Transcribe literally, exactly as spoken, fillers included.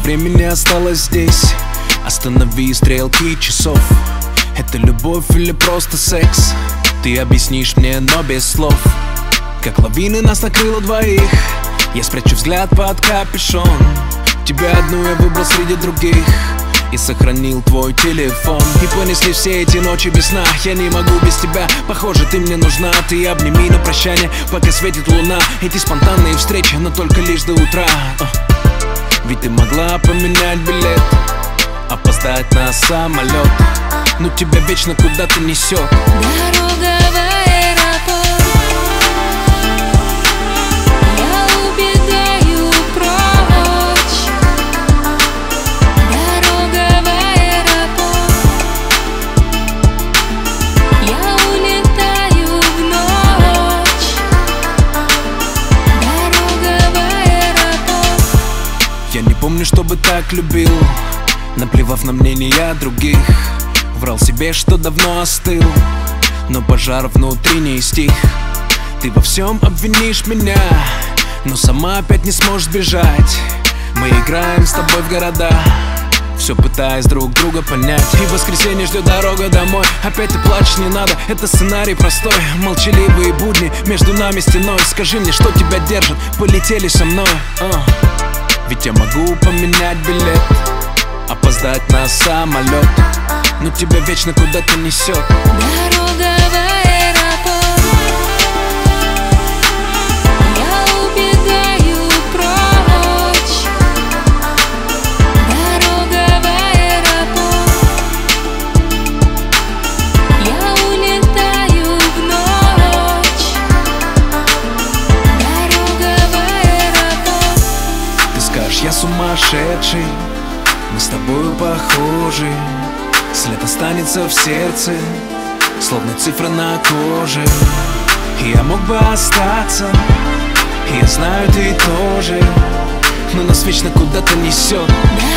времени осталось здесь. Останови стрелки часов. Это любовь или просто секс? Ты объяснишь мне, но без слов. Как лавины нас накрыло двоих. Я спрячу взгляд под капюшон. Тебя одну я выбрал среди других и сохранил твой телефон. И понесли все эти ночи без сна. Я не могу без тебя, похоже, ты мне нужна. Ты обними на прощание, пока светит луна. Эти спонтанные встречи, но только лишь до утра. Ведь ты могла поменять билет, опоздать на самолет, но тебя вечно куда-то несет. Дорога в аэропорт. Я убегаю прочь. Дорога в аэропорт. Я улетаю в ночь. Дорога в аэропорт. Я не помню, чтобы так любил, наплевав на мнения других. Врал себе, что давно остыл, но пожар внутри не стих. Ты во всем обвинишь меня, но сама опять не сможешь сбежать. Мы играем с тобой в города, все пытаясь друг друга понять. И в воскресенье ждет дорога домой. Опять ты плачешь, не надо, это сценарий простой. Молчаливые будни, между нами стеной. Скажи мне, что тебя держит, полетели со мной. uh. Ведь я могу поменять билет, опоздать на самолет, но тебя вечно куда-то несет. Дорога в аэропорт. Я убегаю прочь. Дорога в аэропорт. Я улетаю в ночь. Дорога в аэропорт. Ты скажешь, я сумасшедший, мы с тобою похожи. След останется в сердце, словно цифра на коже. И я мог бы остаться, и я знаю, ты тоже, но нас вечно куда-то несет.